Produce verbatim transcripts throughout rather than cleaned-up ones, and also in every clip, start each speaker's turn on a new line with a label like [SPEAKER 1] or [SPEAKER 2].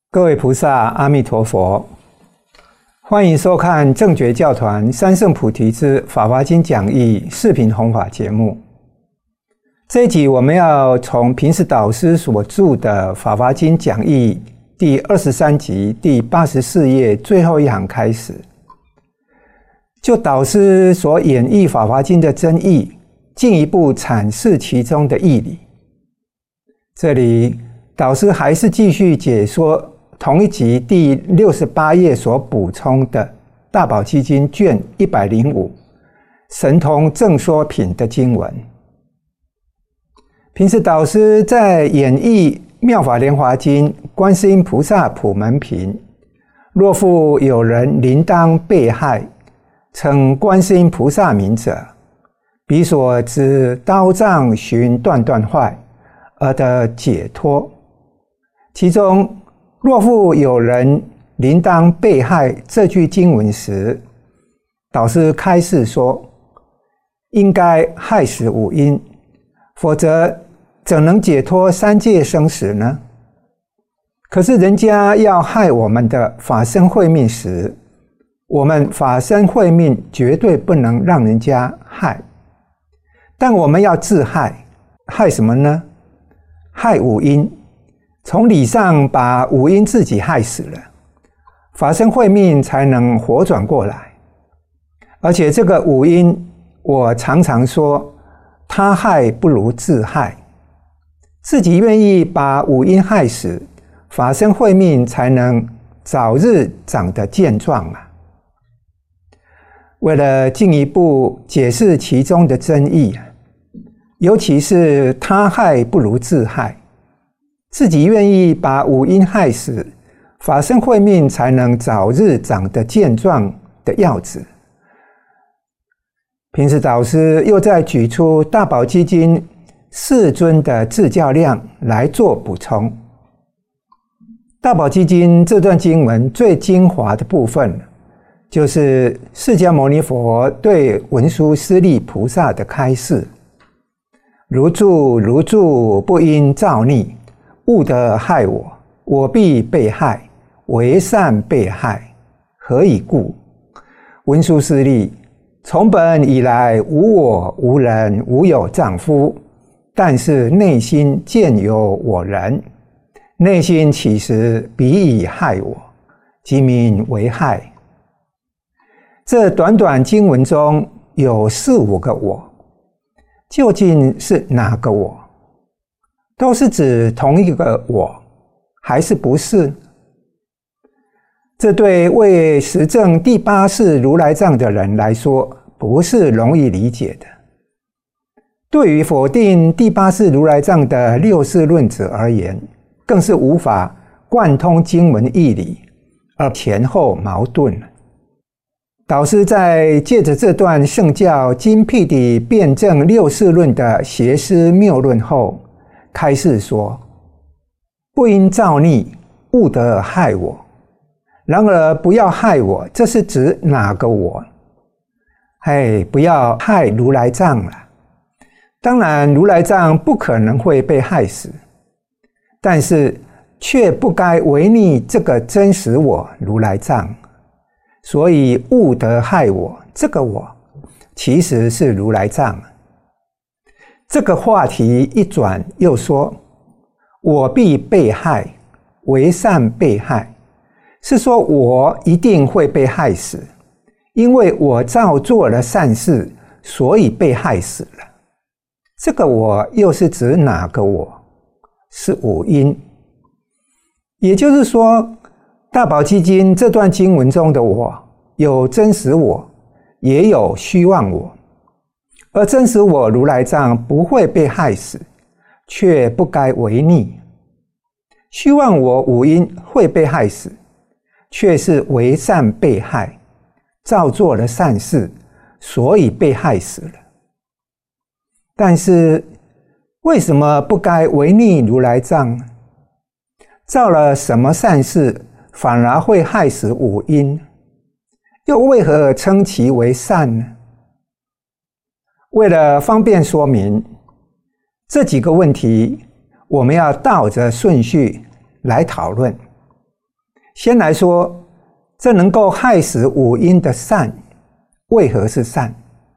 [SPEAKER 1] 各位菩萨，阿弥陀佛！欢迎收看正觉教团三圣菩提之法华经讲义视频弘法节目。这一集我们要从平时导师所著的《法华经讲义》第二十三集第八十四页最后一行开始，就导师所演绎《法华经》的真义，进一步阐释其中的义理。这里导师还是继续解说同一集第六十八页所补充的大宝积经卷一百零五神通正说品的经文。平时导师在演绎妙法莲华经观世音菩萨普门品，若复有人临当被害，称观世音菩萨名者，彼所知刀杖寻断断坏，而得解脱。其中若复有人临当被害这句经文时，导师开示说，应该害死五阴，否则怎能解脱三界生死呢？可是人家要害我们的法身慧命时，我们法身慧命绝对不能让人家害，但我们要自害。害什么呢？害五阴。从理上把五阴自己害死了，法身慧命才能活转过来。而且这个五阴，我常常说，他害不如自害。自己愿意把五阴害死，法身慧命才能早日长得健壮啊！为了进一步解释其中的真义，尤其是他害不如自害，自己愿意把五阴害死，法身慧命才能早日长得健壮的要旨。平时导师又再举出大宝积经世尊的自教量来做补充。大宝积经这段经文最精华的部分，就是释迦牟尼佛对文殊师利菩萨的开示：如住如住，不应造逆，勿得害我，我必被害，为善被害，何以故？文殊师利，从本以来无我无人无有丈夫，但是内心见有我人，内心起时彼以害我，即名为害。这短短经文中有四五个我，究竟是哪个我？都是指同一个我，还是不是？这对未实证第八世如来藏的人来说，不是容易理解的。对于否定第八世如来藏的六世论者而言，更是无法贯通经文义理，而前后矛盾了。导师在借着这段圣教精辟地辩证六世论的邪思谬论后，开示说：不应造逆，勿得害我。然而不要害我，这是指哪个我？嘿，不要害如来藏了。当然如来藏不可能会被害死，但是却不该违逆这个真实我如来藏，所以勿得害我，这个我其实是如来藏。这个话题一转又说，我必被害，为善被害，是说我一定会被害死，因为我造作了善事，所以被害死了。这个我又是指哪个我？是五阴。也就是说，大宝积经这段经文中的我，有真实我，也有虚妄我。而真实我如来藏不会被害死，却不该违逆。虚妄我五阴会被害死，却是为善被害，造作了善事，所以被害死了。但是为什么不该违逆如来藏呢？造了什么善事反而会害死五阴？又为何称其为善呢？为了方便说明这几个问题，我们要倒着顺序来讨论。 先来说，这能够害死五阴的善，为何是善？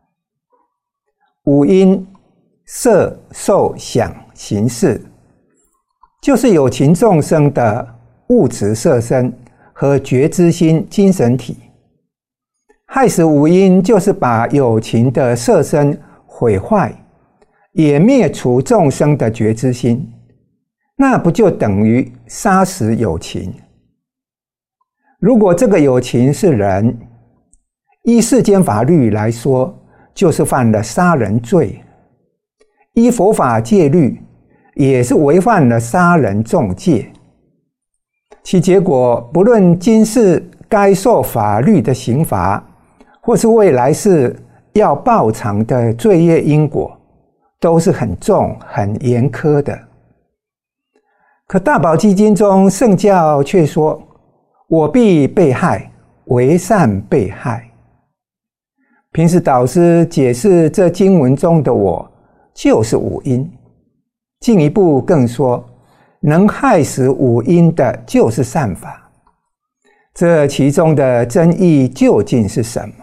[SPEAKER 1] 五阴色、受、想、行、识，就是有情众生的物质色身和觉知心精神体。害死五阴，就是把有情的色身毁坏，也灭除众生的觉知心，那不就等于杀死有情？如果这个有情是人，依世间法律来说，就是犯了杀人罪；依佛法戒律，也是违犯了杀人重戒。其结果，不论今世该受法律的刑罚，或是未来世要报偿的罪业因果，都是很重、很严苛的。可大宝积经中圣教却说，我必被害，为善被害。平时导师解释这经文中的我，就是五阴。进一步更说，能害死五阴的就是善法。这其中的真意究竟是什么？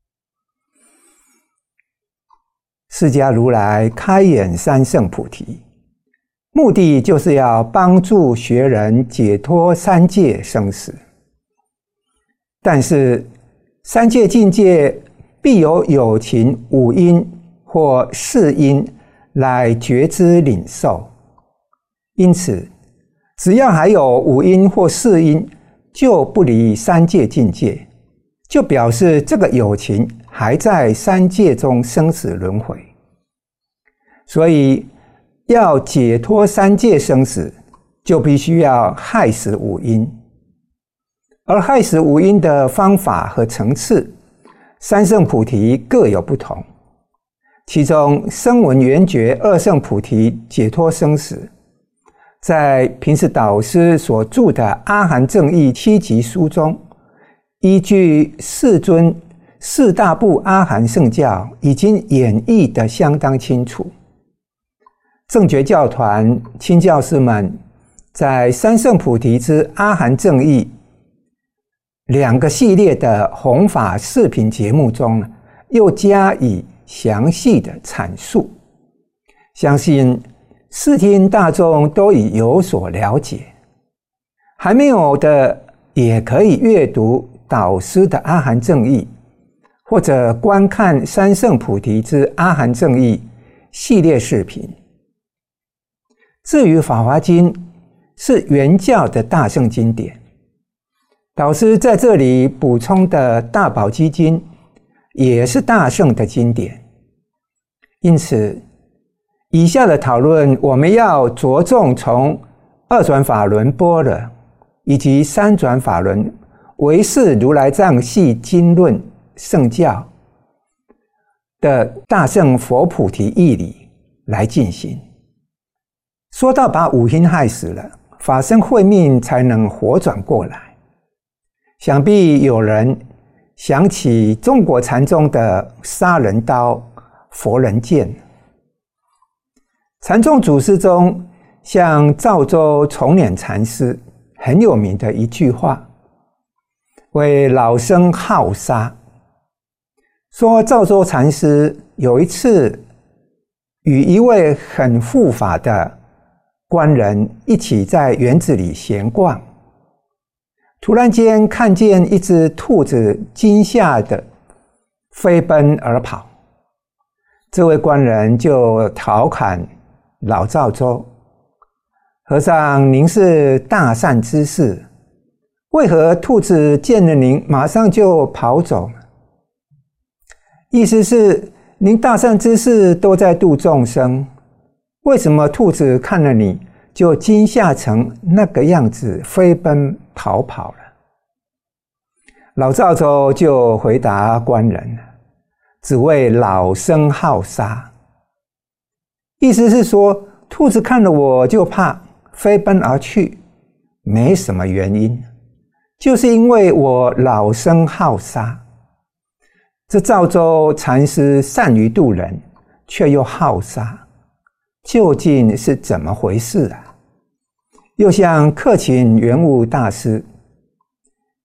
[SPEAKER 1] 释迦如来开演三圣菩提，目的就是要帮助学人解脱三界生死。但是三界境界必有有情五阴或四阴来觉知领受，因此只要还有五阴或四阴，就不离三界境界，就表示这个有情还在三界中生死轮回。所以要解脱三界生死，就必须要害死五阴。而害死五阴的方法和层次，三圣菩提各有不同。其中声闻缘觉二圣菩提解脱生死，在平时导师所著的《阿含正义七集》书中，依据世尊四大部阿含圣教，已经演绎得相当清楚。正觉教团亲教师们在三圣菩提之阿含正义两个系列的弘法视频节目中，又加以详细的阐述，相信视听大众都已有所了解。还没有的，也可以阅读导师的阿含正义，或者观看三圣菩提之阿含正义系列视频。至于《法华经》，是原教的大圣经典，导师在这里补充的大宝积经也是大圣的经典。因此以下的讨论，我们要着重从二转法轮般若以及三转法轮唯识如来藏系经论圣教的大圣佛菩提义理来进行。说到把五阴害死了，法身慧命才能活转过来。想必有人想起中国禅宗的杀人刀、佛人剑。禅宗祖师中，像赵州重敛禅师很有名的一句话，为老生好杀。说赵州禅师有一次与一位很护法的官人一起在园子里闲逛，突然间看见一只兔子惊吓的飞奔而跑，这位官人就调侃老赵州：“和尚，您是大善之士，为何兔子见了您马上就跑走？”意思是您大善之士都在度众生，为什么兔子看了你就惊吓成那个样子，飞奔逃跑了？老赵州就回答官人：“只为老生好杀。”意思是说，兔子看了我就怕，飞奔而去，没什么原因，就是因为我老生好杀。这赵州禅师善于度人，却又好杀，究竟是怎么回事啊？又像克勤圆悟大师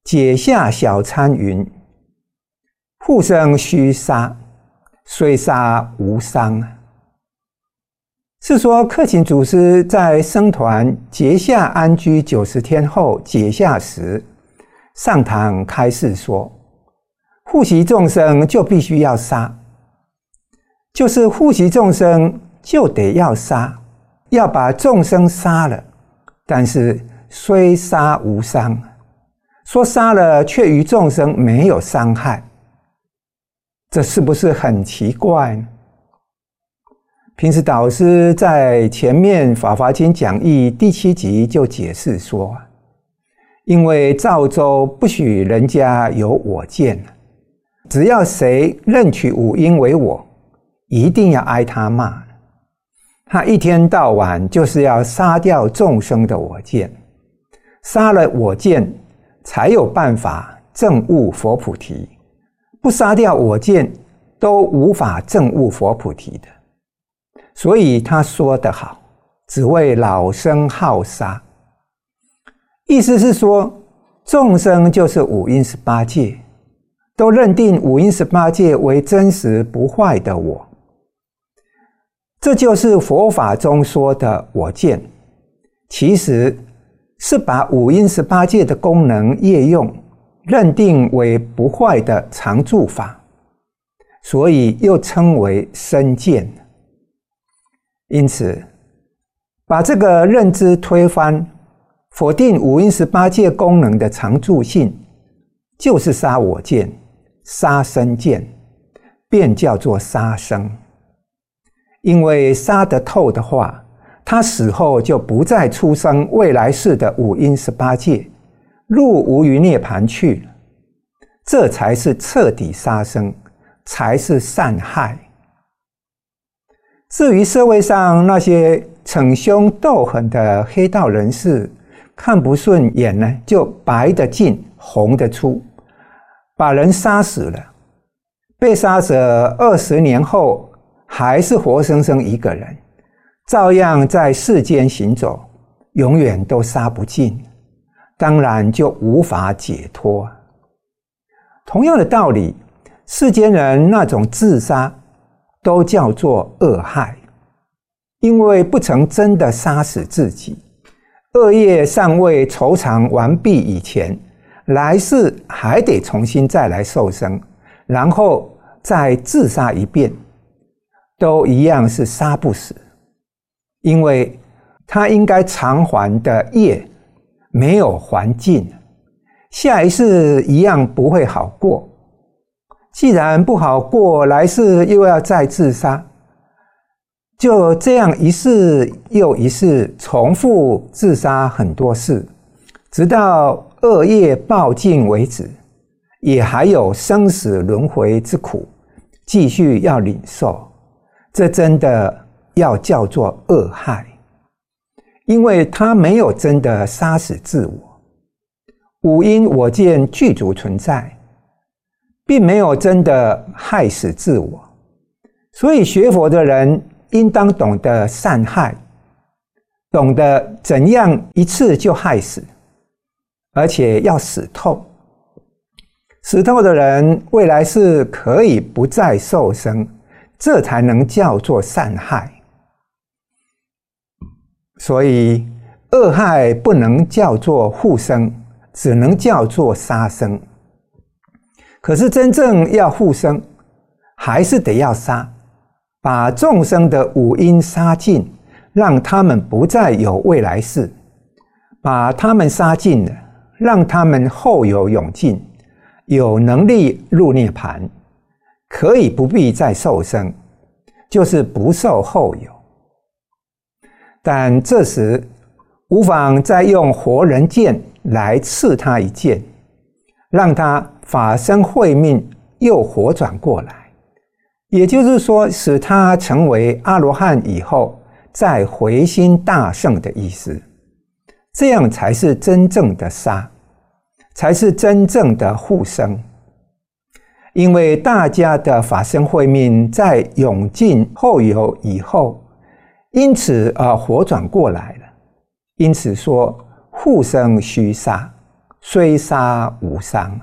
[SPEAKER 1] 解下小参云：复生须杀，虽杀无伤。是说克勤祖师在僧团结下安居九十天后解下时，上堂开示说，护习众生就必须要杀，就是护习众生就得要杀，要把众生杀了，但是虽杀无伤，说杀了却于众生没有伤害，这是不是很奇怪呢？平时导师在前面《法华经讲义》第七集就解释说，因为赵州不许人家有我见，只要谁认取五阴为我，一定要挨他骂。他一天到晚就是要杀掉众生的我见，杀了我见才有办法证悟佛菩提，不杀掉我见都无法证悟佛菩提的。所以他说得好，只为老生好杀，意思是说众生就是五阴十八界，都认定五阴十八界为真实不坏的我，这就是佛法中说的我见，其实是把五阴十八界的功能业用认定为不坏的常住法，所以又称为身见。因此把这个认知推翻，否定五阴十八界功能的常住性，就是杀我见，杀身见，便叫做杀生。因为杀得透的话，他死后就不再出生未来世的五阴十八界，入无余涅槃去了，这才是彻底杀生，才是善害。至于社会上那些逞凶斗狠的黑道人士，看不顺眼呢，就白得进，红得出，把人杀死了，被杀者二十年后还是活生生一个人，照样在世间行走，永远都杀不尽，当然就无法解脱。同样的道理，世间人那种自杀都叫做恶害，因为不曾真的杀死自己，恶业尚未酬偿完毕以前，来世还得重新再来受生，然后再自杀一遍，都一样是杀不死，因为他应该偿还的业没有还尽，下一世一样不会好过。既然不好过，来世又要再自杀，就这样一世又一世重复自杀很多次，直到恶业报尽为止，也还有生死轮回之苦继续要领受，这真的要叫做恶害，因为他没有真的杀死自我，五阴我见具足存在，并没有真的害死自我。所以学佛的人应当懂得善害，懂得怎样一次就害死，而且要死透。死透的人未来是可以不再受生，这才能叫做善害。所以恶害不能叫做护生，只能叫做杀生。可是真正要护生，还是得要杀，把众生的五阴杀尽，让他们不再有未来世，把他们杀尽了，让他们后有永尽，有能力入涅槃，可以不必再受生，就是不受后有。但这时无妨再用活人剑来刺他一剑，让他法身慧命又活转过来，也就是说使他成为阿罗汉以后再回心大圣的意思。这样才是真正的杀，才是真正的护生。因为大家的法身慧命在永尽后有以后，因此而活转过来了，因此说护生须杀， 虽杀无伤。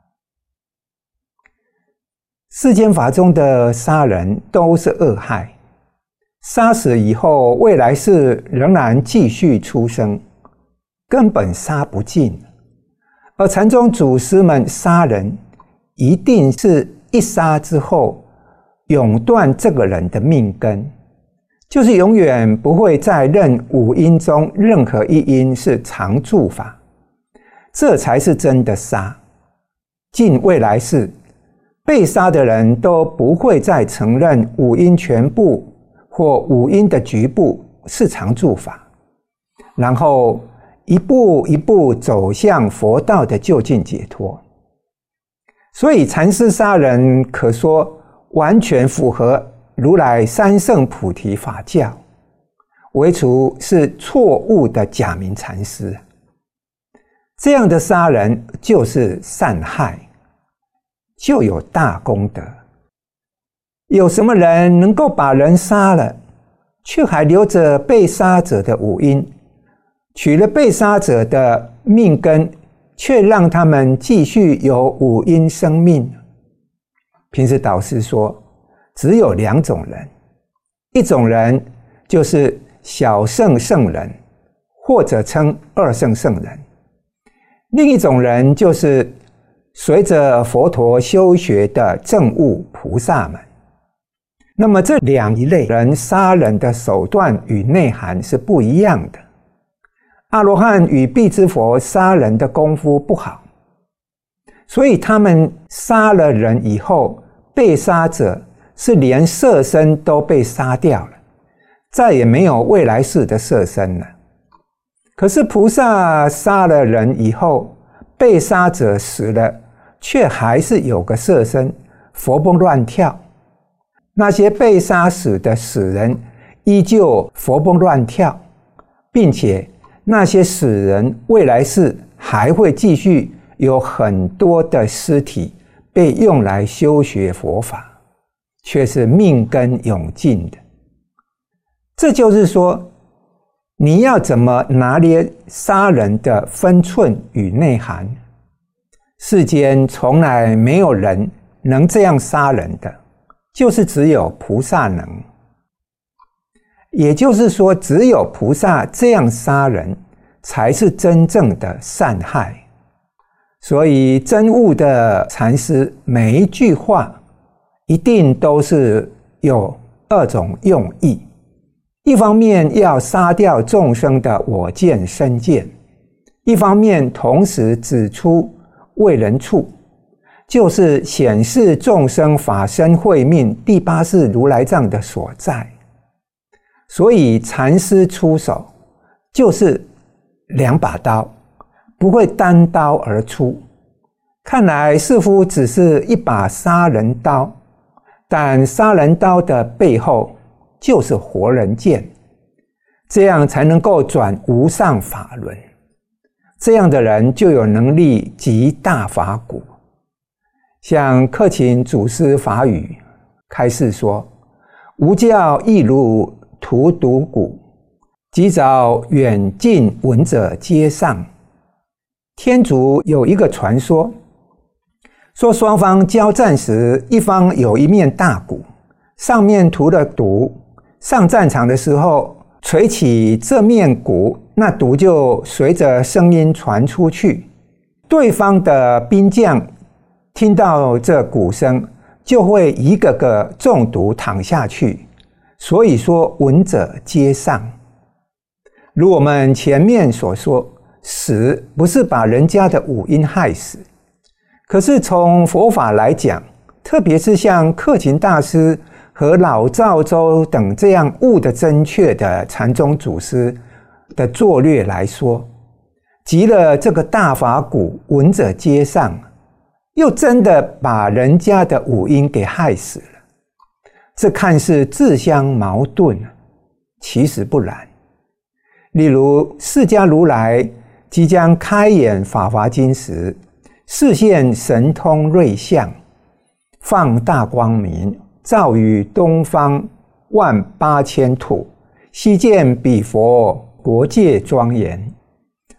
[SPEAKER 1] 世间法中的杀人都是恶害，杀死以后，未来世仍然继续出生，根本杀不尽。而禅宗祖师们杀人，一定是一杀之后，永断这个人的命根，就是永远不会再认五阴中任何一阴是常住法，这才是真的杀。尽未来世，被杀的人都不会再承认五阴全部或五阴的局部是常住法，然后一步一步走向佛道的究竟解脱。所以禅师杀人可说完全符合如来三圣菩提法教，唯除是错误的假名禅师。这样的杀人就是善害，就有大功德。有什么人能够把人杀了，却还留着被杀者的五阴，取了被杀者的命根，却让他们继续有五阴生命？平时导师说，只有两种人，一种人就是小圣圣人，或者称二圣圣人；另一种人就是随着佛陀修学的证悟菩萨们。那么这两一类人杀人的手段与内涵是不一样的。阿罗汉与辟支佛杀人的功夫不好，所以他们杀了人以后，被杀者是连色身都被杀掉了，再也没有未来世的色身了。可是菩萨杀了人以后，被杀者死了，却还是有个色身，活蹦乱跳。那些被杀死的死人依旧活蹦乱跳，并且那些死人未来世还会继续有很多的尸体被用来修学佛法，却是命根永尽的。这就是说，你要怎么拿捏杀人的分寸与内涵？世间从来没有人能这样杀人的，就是只有菩萨能。也就是说，只有菩萨这样杀人，才是真正的善害。所以真悟的禅师每一句话一定都是有二种用意，一方面要杀掉众生的我见身见，一方面同时指出为人处，就是显示众生法身慧命第八世如来藏的所在。所以禅师出手就是两把刀，不会单刀而出。看来似乎只是一把杀人刀，但杀人刀的背后就是活人剑，这样才能够转无上法轮。这样的人就有能力集大法鼓。像克勤祖师法语开示说，无教亦如荼毒鼓，及早远近闻者皆上。天竺有一个传说，说双方交战时，一方有一面大鼓，上面涂了毒，上战场的时候捶起这面鼓，那毒就随着声音传出去，对方的兵将听到这鼓声，就会一个个中毒躺下去。所以说闻者皆上。如我们前面所说，死不是把人家的五阴害死，可是从佛法来讲，特别是像克勤大师和老赵州等这样悟得真确的禅宗祖师的作略来说，集了这个大法鼓，闻者皆上，又真的把人家的五阴给害死了。这看似自相矛盾，其实不然。例如释迦如来即将开演法华经时，示现神通瑞相，放大光明，照于东方万八千土，悉见彼佛国界庄严，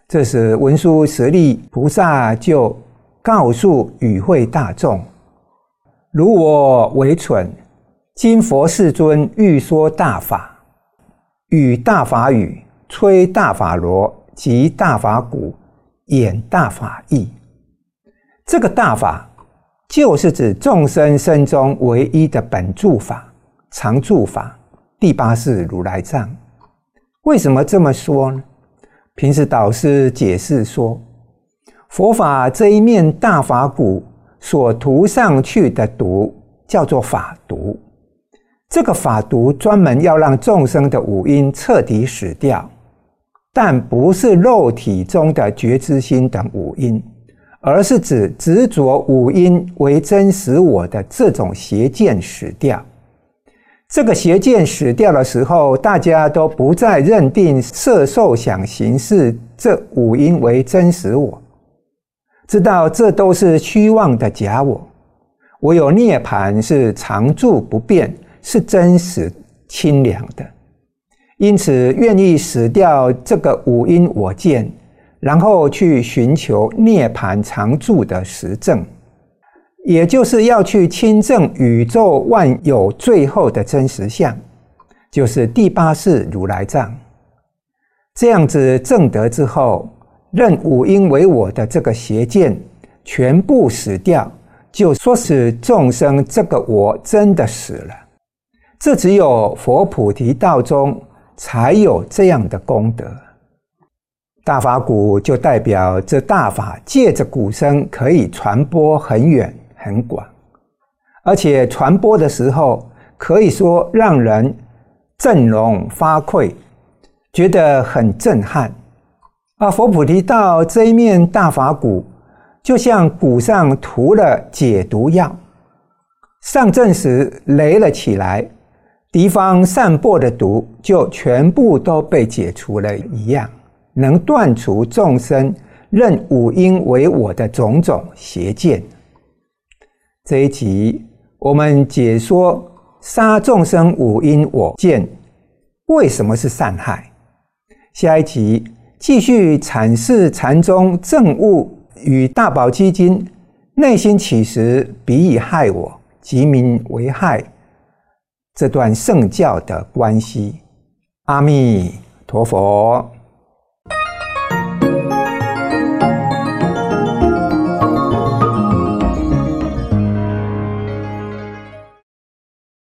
[SPEAKER 1] 这时文殊师利菩萨就告诉与会大众：如我为蠢，今佛世尊欲说大法，语大法语，吹大法螺，击大法鼓，演大法义。这个大法就是指众生身中唯一的本住法、常住法、第八世如来藏。为什么这么说呢？平时导师解释说，佛法这一面大法鼓所涂上去的毒叫做法毒，这个法毒专门要让众生的五阴彻底死掉，但不是肉体中的觉知心等五阴，而是指执着五阴为真实我的这种邪见死掉。这个邪见死掉的时候，大家都不再认定色受想行识这五阴为真实我，知道这都是虚妄的假我，唯有涅槃是常住不变，是真实清凉的。因此愿意死掉这个五阴我见，然后去寻求涅槃常住的实证，也就是要去亲证宇宙万有最后的真实相，就是第八世如来藏。这样子证得之后，认五阴为我的这个邪见全部死掉，就说使众生这个我真的死了。这只有佛菩提道中才有这样的功德。大法鼓就代表这大法借着鼓声可以传播很远很广，而且传播的时候可以说让人振聋发聩，觉得很震撼。而佛菩提道这一面大法鼓就像鼓上涂了解毒药，上阵时擂了起来，敌方散播的毒就全部都被解除了一样，能断除众生认五阴为我的种种邪见。这一集我们解说杀众生五阴我见为什么是善害，下一集继续阐释禅宗证悟与大宝积经内心起时彼以害我，即名为害这段圣教的关系。阿弥陀佛。